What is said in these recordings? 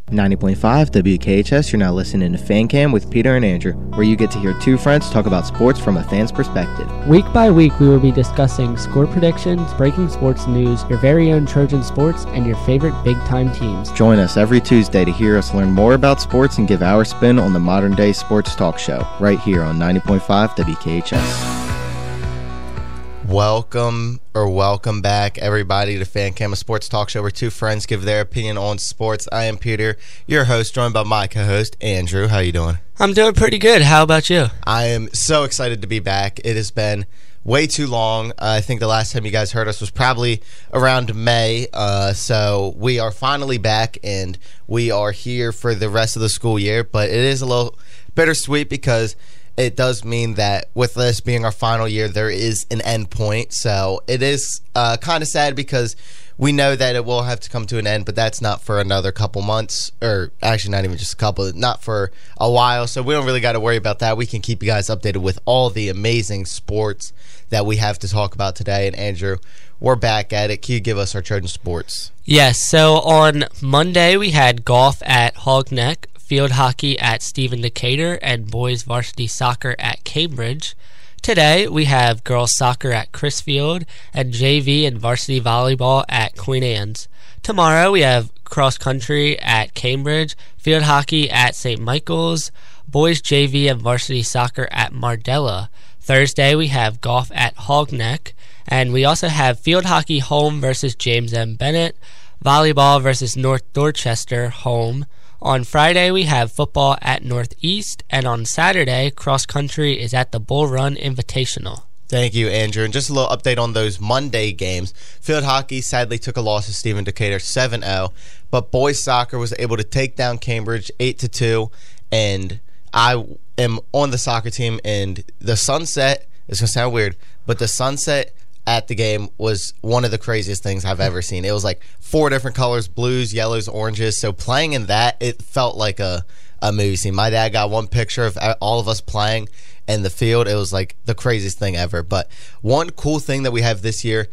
90.5 WKHS, you're now listening to Fan Cam with Peter and Andrew, where you get to hear two friends talk about sports from a fan's perspective. Week by week, we will be discussing score predictions, breaking sports news, your very own Trojan sports, and your favorite big-time teams. Join us every Tuesday to hear us learn more about sports and give our spin on the modern-day sports talk show, right here on 90.5 WKHS. Welcome back, everybody, to Fan Cam, a sports talk show where two friends give their opinion on sports. I am Peter, your host, joined by my co-host, Andrew. How you doing? I'm doing pretty good. How about you? I am so excited to be back. It has been way too long. I think the last time you guys heard us was probably around May, so we are finally back, and we are here for the rest of the school year, but it is a little bittersweet because it does mean that with this being our final year, there is an end point. So it is kind of sad because we know that it will have to come to an end, but that's not for another couple months, or actually not even just a couple, not for a while. So we don't really got to worry about that. We can keep you guys updated with all the amazing sports that we have to talk about today. And Andrew, we're back at it. Can you give us our Trojan sports? Yes, so on Monday we had golf at Hog Neck, field hockey at Stephen Decatur, and boys varsity soccer at Cambridge. Today, we have girls soccer at Crisfield and JV and varsity volleyball at Queen Anne's. Tomorrow, we have cross country at Cambridge, field hockey at St. Michael's, boys JV and varsity soccer at Mardella. Thursday, we have golf at Hog Neck, and we also have field hockey home versus James M. Bennett, volleyball versus North Dorchester home. On Friday, we have football at Northeast, and on Saturday, cross-country is at the Bull Run Invitational. Thank you, Andrew. And just a little update on those Monday games. Field hockey sadly took a loss to Stephen Decatur 7-0, but boys soccer was able to take down Cambridge 8-2, and I am on the soccer team, and the sunset, it's going to sound weird, but the sunset at the game was one of the craziest things I've ever seen. It was like 4 different colors, blues, yellows, oranges. So playing in that, it felt like a movie scene. My dad got one picture of all of us playing in the field. It was like the craziest thing ever. But one cool thing that we have this year,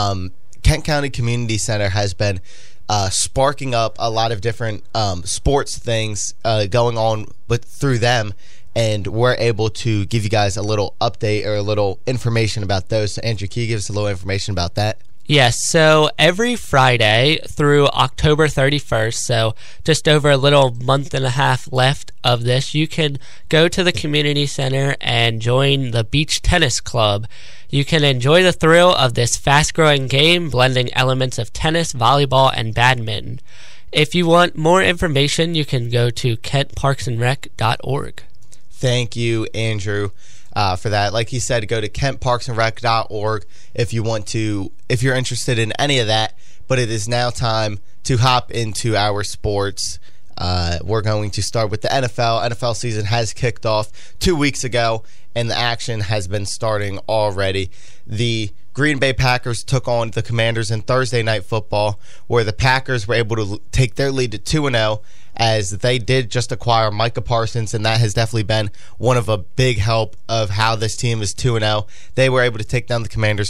Kent County Community Center has been sparking up a lot of different sports things going on through them. And we're able to give you guys a little update or a little information about those. So, Andrew, can you give us a little information about that? Yes, so every Friday through October 31st, so just over a little month and a half left of this, you can go to the community center and join the Beach Tennis Club. You can enjoy the thrill of this fast-growing game, blending elements of tennis, volleyball, and badminton. If you want more information, you can go to kentparksandrec.org. Thank you, Andrew, for that. Like he said, go to kentparksandrec.org if you're interested in any of that. But it is now time to hop into our sports. We're going to start with the NFL. NFL season has kicked off 2 weeks ago, and the action has been starting already. The Green Bay Packers took on the Commanders in Thursday Night Football, where the Packers were able to take their lead to 2-0, as they did just acquire Micah Parsons, and that has definitely been one of a big help of how this team is 2-0. They were able to take down the Commanders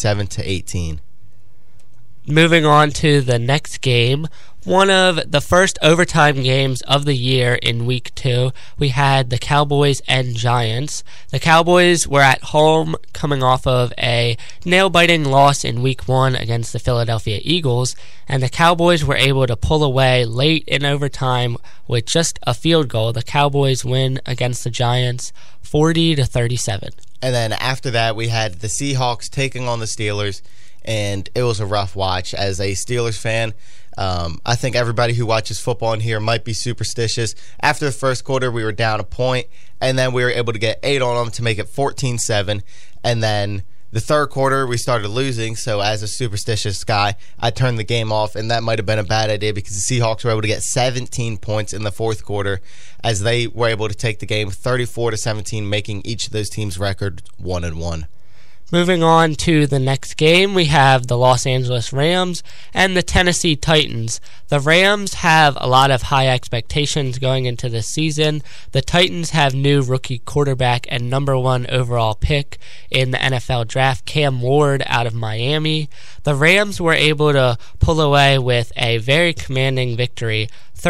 27-18. Moving on to the next game, one of the first overtime games of the year in Week 2, we had the Cowboys and Giants. The Cowboys were at home coming off of a nail-biting loss in Week 1 against the Philadelphia Eagles, and the Cowboys were able to pull away late in overtime with just a field goal. The Cowboys win against the Giants 40-37. And then after that, we had the Seahawks taking on the Steelers, and it was a rough watch. As a Steelers fan, I think everybody who watches football in here might be superstitious. After the first quarter, we were down a point, and then we were able to get 8 on them to make it 14-7. And then the third quarter, we started losing. So as a superstitious guy, I turned the game off, and that might have been a bad idea because the Seahawks were able to get 17 points in the fourth quarter as they were able to take the game 34-17, making each of those teams' record 1-1. Moving on to the next game, we have the Los Angeles Rams and the Tennessee Titans. The Rams have a lot of high expectations going into this season. The Titans have new rookie quarterback and number 1 overall pick in the NFL draft, Cam Ward, out of Miami. The Rams were able to pull away with a very commanding victory.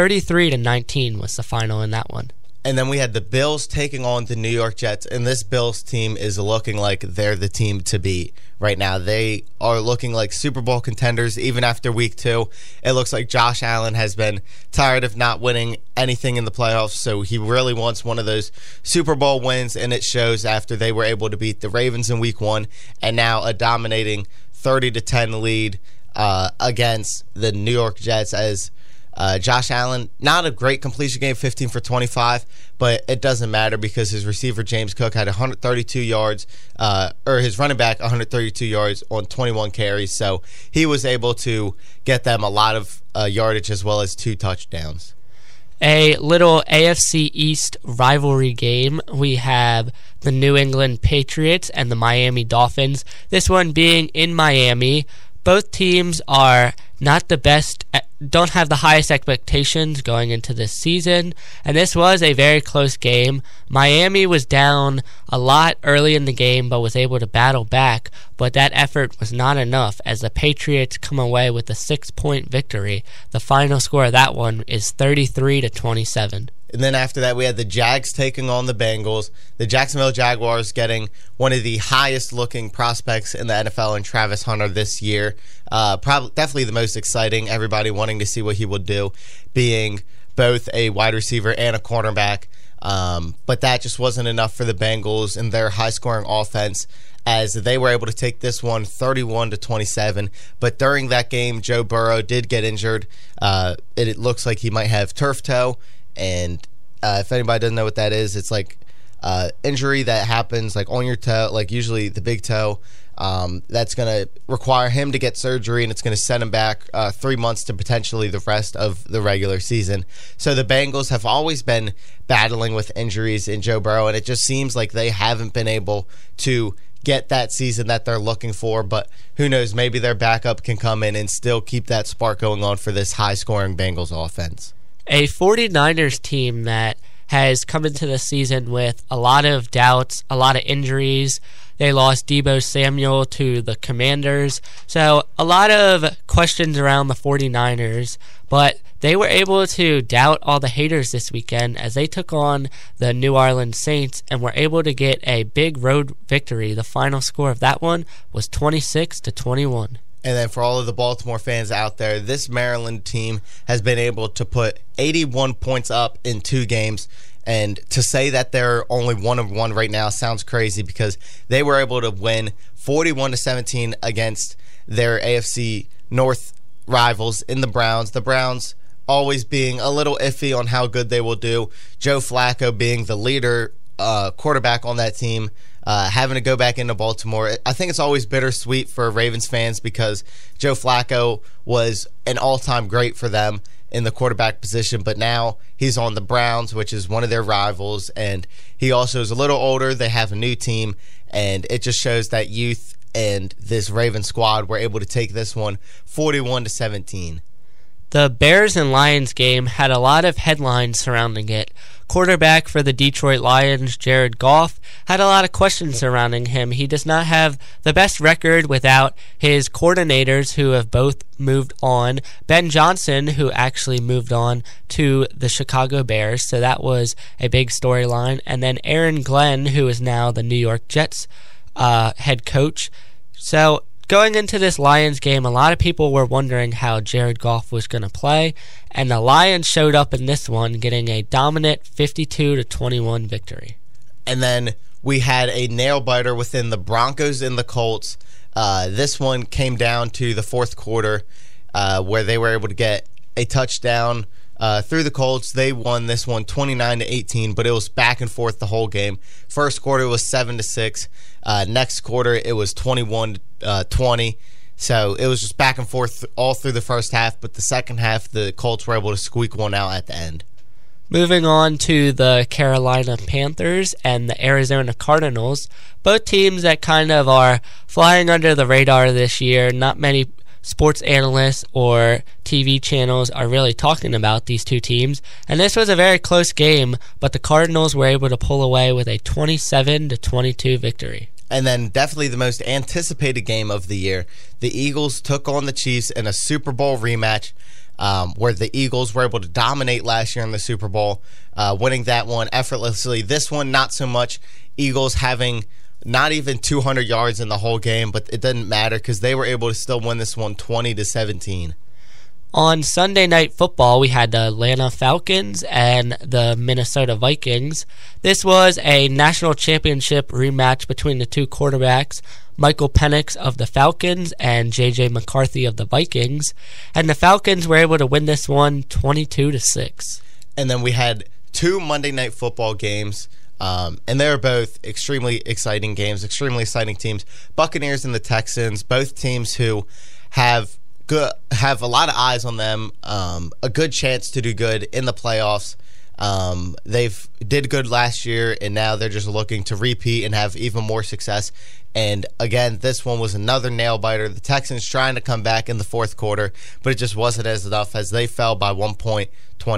33-19 was the final in that one. And then we had the Bills taking on the New York Jets, and this Bills team is looking like they're the team to beat right now. They are looking like Super Bowl contenders even after week 2. It looks like Josh Allen has been tired of not winning anything in the playoffs, so he really wants one of those Super Bowl wins, and it shows after they were able to beat the Ravens in week 1 and now a dominating 30-10 lead against the New York Jets as Josh Allen, not a great completion game, 15 for 25, but it doesn't matter because his receiver James Cook had 132 yards, or his running back 132 yards on 21 carries, so he was able to get them a lot of yardage as well as 2 touchdowns. A little AFC East rivalry game. We have the New England Patriots and the Miami Dolphins. This one being in Miami. Both teams are not the best, don't have the highest expectations going into this season, and this was a very close game. Miami was down a lot early in the game but was able to battle back, but that effort was not enough as the Patriots come away with a 6-point victory. The final score of that one is 33-27. And then after that, we had the Jags taking on the Bengals. The Jacksonville Jaguars getting one of the highest-looking prospects in the NFL in Travis Hunter this year. Definitely the most exciting. Everybody wanting to see what he will do, being both a wide receiver and a cornerback. But that just wasn't enough for the Bengals and their high-scoring offense, as they were able to take this one 31-27. But during that game, Joe Burrow did get injured. It looks like he might have turf toe. And if anybody doesn't know what that is, it's like injury that happens like on your toe, like usually the big toe. That's going to require him to get surgery, and it's going to set him back 3 months to potentially the rest of the regular season. So the Bengals have always been battling with injuries in Joe Burrow, and it just seems like they haven't been able to get that season that they're looking for. But who knows, maybe their backup can come in and still keep that spark going on for this high-scoring Bengals offense. A 49ers team that has come into the season with a lot of doubts, a lot of injuries. They lost Deebo Samuel to the Commanders. So a lot of questions around the 49ers, but they were able to doubt all the haters this weekend as they took on the New Orleans Saints and were able to get a big road victory. The final score of that one was 26-21. And then for all of the Baltimore fans out there, this Maryland team has been able to put 81 points up in 2 games. And to say that they're only 1-1 right now sounds crazy because they were able to win 41-17 against their AFC North rivals in the Browns. The Browns always being a little iffy on how good they will do. Joe Flacco being the leader quarterback on that team. Having to go back into Baltimore. I think it's always bittersweet for Ravens fans because Joe Flacco was an all-time great for them in the quarterback position, but now he's on the Browns, which is one of their rivals, and he also is a little older. They have a new team, and it just shows that youth and this Ravens squad were able to take this one 41-17. The Bears and Lions game had a lot of headlines surrounding it. Quarterback for the Detroit Lions, Jared Goff, had a lot of questions surrounding him. He does not have the best record without his coordinators who have both moved on. Ben Johnson, who actually moved on to the Chicago Bears, so that was a big storyline. And then Aaron Glenn, who is now the New York Jets head coach. So going into this Lions game, a lot of people were wondering how Jared Goff was going to play, and the Lions showed up in this one, getting a dominant 52-21 victory. And then we had a nail-biter within the Broncos and the Colts. This one came down to the fourth quarter where they were able to get a touchdown through the Colts. They won this one 29-18, but it was back and forth the whole game. First quarter was 7-6. Next quarter it was 21-20. So it was just back and forth all through the first half, but the second half the Colts were able to squeak one out at the end. Moving on to the Carolina Panthers and the Arizona Cardinals, both teams that kind of are flying under the radar this year. Not many sports analysts or TV channels are really talking about these two teams. And this was a very close game, but the Cardinals were able to pull away with a 27-22 victory. And then definitely the most anticipated game of the year. The Eagles took on the Chiefs in a Super Bowl rematch, where the Eagles were able to dominate last year in the Super Bowl, winning that one effortlessly. This one, not so much. Eagles having not even 200 yards in the whole game, but it didn't matter because they were able to still win this one 20-17. On Sunday Night Football, we had the Atlanta Falcons and the Minnesota Vikings. This was a national championship rematch between the two quarterbacks, Michael Penix of the Falcons and J.J. McCarthy of the Vikings. And the Falcons were able to win this one 22-6. And then we had two Monday Night Football games, and they were both extremely exciting games, extremely exciting teams. Buccaneers and the Texans, both teams who have a lot of eyes on them, a good chance to do good in the playoffs. They've did good last year, and now they're just looking to repeat and have even more success. And again, this one was another nail biter. The Texans trying to come back in the fourth quarter, but it just wasn't as enough as they fell by 1 point,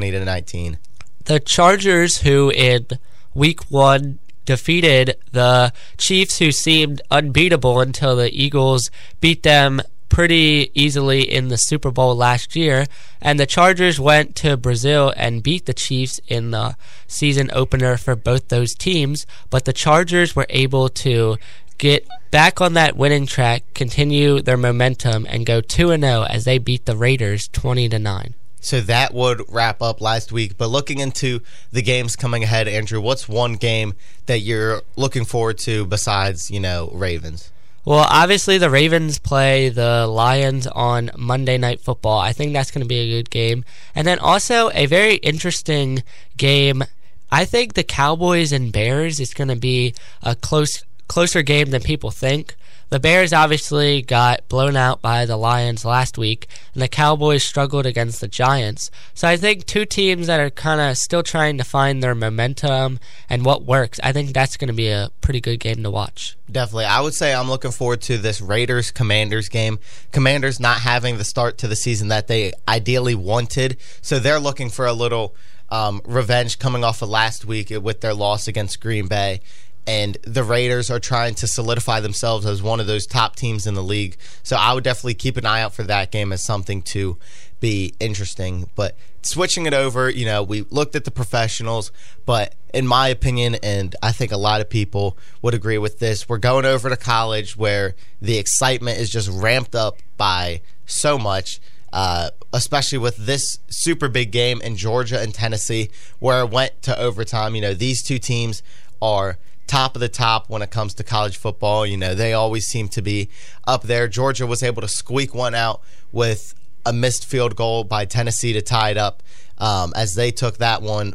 20-19. The Chargers, who in Week 1 defeated the Chiefs, who seemed unbeatable until the Eagles beat them pretty easily in the Super Bowl last year, and the Chargers went to Brazil and beat the Chiefs in the season opener for both those teams, but the Chargers were able to get back on that winning track, continue their momentum, and go 2-0 as they beat the Raiders 20-9. So that would wrap up last week. But looking into the games coming ahead, Andrew, what's one game that you're looking forward to besides, Ravens? Well, obviously the Ravens play the Lions on Monday Night Football. I think that's going to be a good game. And then also a very interesting game. I think the Cowboys and Bears is going to be a closer game than people think. The Bears obviously got blown out by the Lions last week, and the Cowboys struggled against the Giants. So I think two teams that are kind of still trying to find their momentum and what works. I think that's going to be a pretty good game to watch. Definitely. I would say I'm looking forward to this Raiders-Commanders game. Commanders not having the start to the season that they ideally wanted, so they're looking for a little revenge coming off of last week with their loss against Green Bay. And the Raiders are trying to solidify themselves as one of those top teams in the league. So I would definitely keep an eye out for that game as something to be interesting. But switching it over, we looked at the professionals. But in my opinion, and I think a lot of people would agree with this, we're going over to college where the excitement is just ramped up by so much. Especially with this super big game in Georgia and Tennessee where it went to overtime. These two teams are top of the top when it comes to college football. They always seem to be up there. Georgia was able to squeak one out with a missed field goal by Tennessee to tie it up as they took that one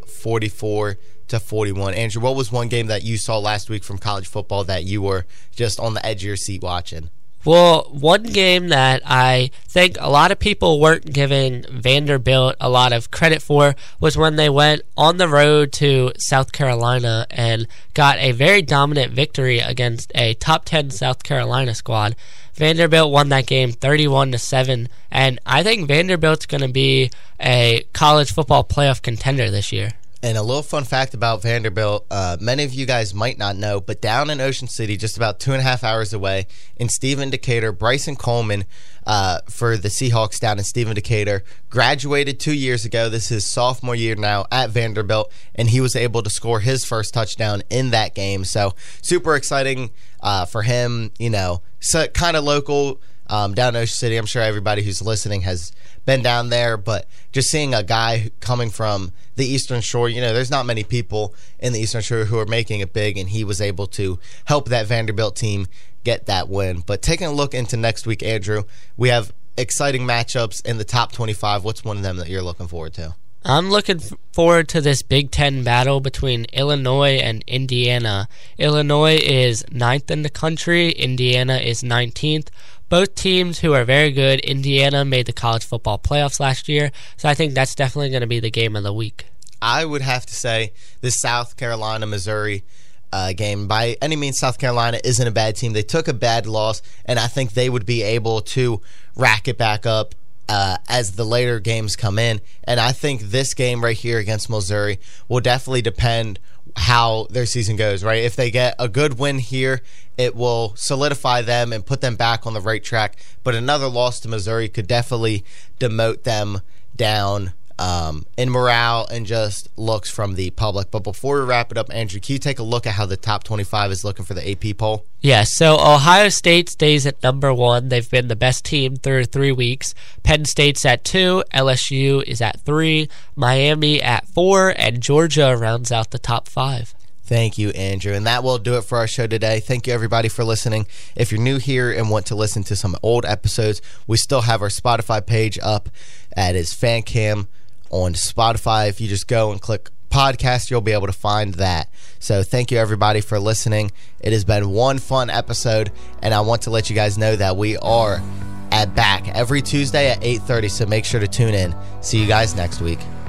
44-41. Andrew, what was one game that you saw last week from college football that you were just on the edge of your seat watching? Well, one game that I think a lot of people weren't giving Vanderbilt a lot of credit for was when they went on the road to South Carolina and got a very dominant victory against a top 10 South Carolina squad. Vanderbilt won that game 31-7, and I think Vanderbilt's going to be a college football playoff contender this year. And a little fun fact about Vanderbilt, many of you guys might not know, but down in Ocean City, just about 2.5 hours away, in Stephen Decatur, Bryson Coleman for the Seahawks down in Stephen Decatur graduated 2 years ago. This is his sophomore year now at Vanderbilt, and he was able to score his first touchdown in that game. So super exciting for him, so kind of local down in Ocean City. I'm sure everybody who's listening has been down there, but just seeing a guy coming from the Eastern Shore, there's not many people in the Eastern Shore who are making it big, and he was able to help that Vanderbilt team get that win. But taking a look into next week, Andrew, we have exciting matchups in the top 25. What's one of them that you're looking forward to? I'm looking forward to this Big Ten battle between Illinois and Indiana. Illinois is 9th in the country. Indiana is 19th. Both teams who are very good. Indiana made the college football playoffs last year, so I think that's definitely going to be the game of the week. I would have to say this South Carolina-Missouri game. By any means, South Carolina isn't a bad team. They took a bad loss, and I think they would be able to rack it back up as the later games come in. And I think this game right here against Missouri will definitely depend how their season goes, right? If they get a good win here, it will solidify them and put them back on the right track. But another loss to Missouri could definitely demote them down in morale and just looks from the public. But before we wrap it up, Andrew, can you take a look at how the top 25 is looking for the AP poll? Yeah, so Ohio State stays at number 1. They've been the best team through 3 weeks. Penn State's at 2, LSU is at 3, Miami at 4, and Georgia rounds out the top 5. Thank you, Andrew. And that will do it for our show today. Thank you, everybody, for listening. If you're new here and want to listen to some old episodes, we still have our Spotify page up. That is FanCam on Spotify. If you just go and click podcast, you'll be able to find that. So thank you, everybody, for listening. It has been one fun episode, and I want to let you guys know that we are back every Tuesday at 8:30, so make sure to tune in. See you guys next week.